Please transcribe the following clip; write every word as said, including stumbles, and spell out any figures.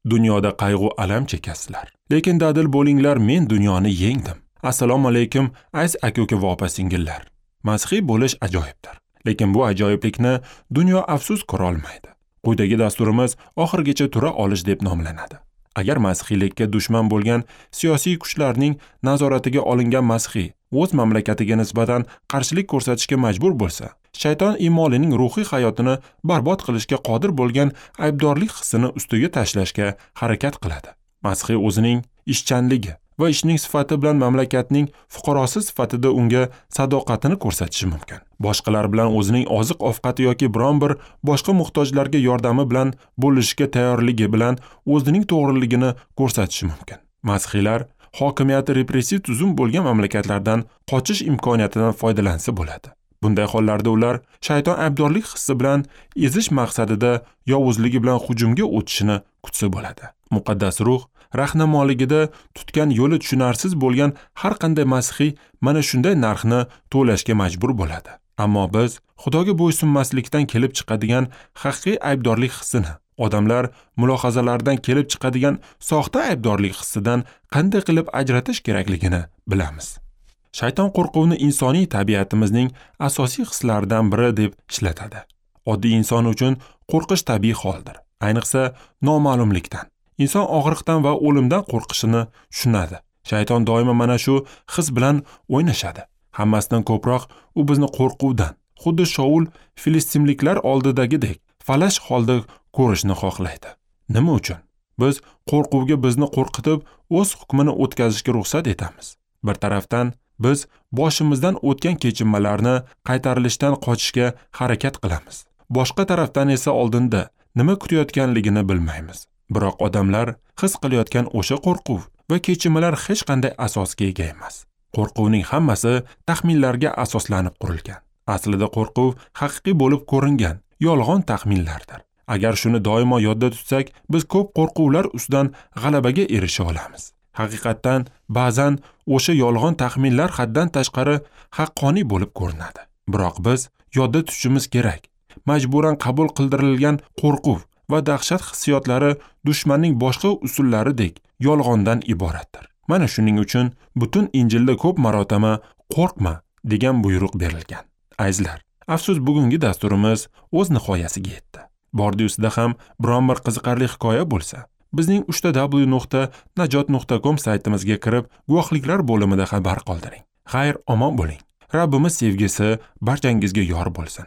dunyoda qayg'u alam chekasizlar. Lekin dadil bo'linglar, men dunyoni yengdim. Assalomu alaykum aziz aka-uka va opa-singillar. Masihiy bo'lish ajoyibdir. Lekin bu ajoyiblikni dunyo afsus ko'ra olmaydi. Quyidagi dasturimiz oxirgacha tura olish deb nomlanadi. Agar masihiylikka dushman bo'lgan siyosiy kuchlarning nazoratiga olingan masihiy o'z mamlakatiga nisbatan qarshilik ko'rsatishga majbur bo'lsa, shayton imolining ruhiy hayotini barbod qilishga qodir bo'lgan aybdorlik hissini ustiga tashlashga harakat qiladi. Masihiy o'zining ishchanligi va ishning sifati bilan mamlakatning fuqarosi sifatida unga sadoqatini ko'rsatishi mumkin. Boshqalar bilan o'zining oziq ovqati yoki biron bir boshqa muhtojlarga yordami bilan bo'lishga tayyorligi bilan o'zining to'g'riligini ko'rsatishi mumkin. Masihiylar hokimiyati repressiv tuzum bo'lgan mamlakatlardan qochish imkoniyatidan foydalansa bo'ladi. Bunday hollarda ular shayton aybdorlik hissi bilan ezish maqsadida yovuzligi bilan hujumga o'tishini kutsa bo'ladi. Muqaddas ruh rahnamoligida tutgan yo'li tushunarsiz bo'lgan har qanday masihiy mana shunday narxni to'lashga majbur bo'ladi. Ammo biz Xudoga bo'ysunmaslikdan kelib chiqadigan haqiqiy aybdorlik hissini, odamlar mulohazalaridan kelib chiqadigan soxta aybdorlik hissidan qanday qilib ajratish kerakligini bilamiz. Shayton qo'rquvni insoniy tabiatimizning asosiy hislaridan biri deb ishlatadi. Oddiy inson uchun qo'rqish tabiiy holdir, ayniqsa noma'lumlikdan. Inson og'riqdan va o'limdan qo'rqishini tushunadi. Shayton doimo mana shu his bilan o'ynashadi. Hammasidan ko'proq u bizni qo'rquvdan, xuddi Shaul filistinliklar oldidagidek falash holda ko'rishni xohlaydi. Nima uchun? Biz qo'rquvga bizni qo'rqitib, o'z hukmini o'tkazishga ruxsat etamiz. Bir tarafdan biz boshimizdan o'tgan kechinmalarni qaytarilishdan qochishga harakat qilamiz. Boshqa tarafdan esa oldinda nima kutayotganligini bilmaymiz. Biroq odamlar his qilayotgan o'sha qo'rquv va kechinmalar hech qanday asosga ega emas. Qo'rquvning hammasi taxminlarga asoslanib qurilgan. Aslida qo'rquv haqiqiy bo'lib ko'ringan yolg'on taxminlardir. Agar shuni doimo yodda tutsak, biz ko'p qo'rquvlar ustidan g'alabaga erisha olamiz. Haqiqatdan ba'zan o'sha yolg'on taxminlar haddan tashqari haqqoniy bo'lib ko'rinadi. Biroq biz yodda tutishimiz kerak. Majburan qabul qildirilgan qo'rquv va dahshat hissiyotlari dushmanning boshqa usullaridek yolg'ondan iboratdir. Mana shuning uchun butun Injilda ko'p marotaba qo'rqma degan buyruq berilgan. Azizlar, afsus bugungi dasturimiz o'z nihoyasiga yetdi. Bordi ustida ham biron bir qiziqarli hikoya bo'lsa, bizning uch ta w nuqta najot nuqta com saytimizga kirib, guvohliklar bo'limida xabar qoldiring. Xayr, omon bo'ling. Rabbimiz sevgisi barchangizga yor bo'lsin.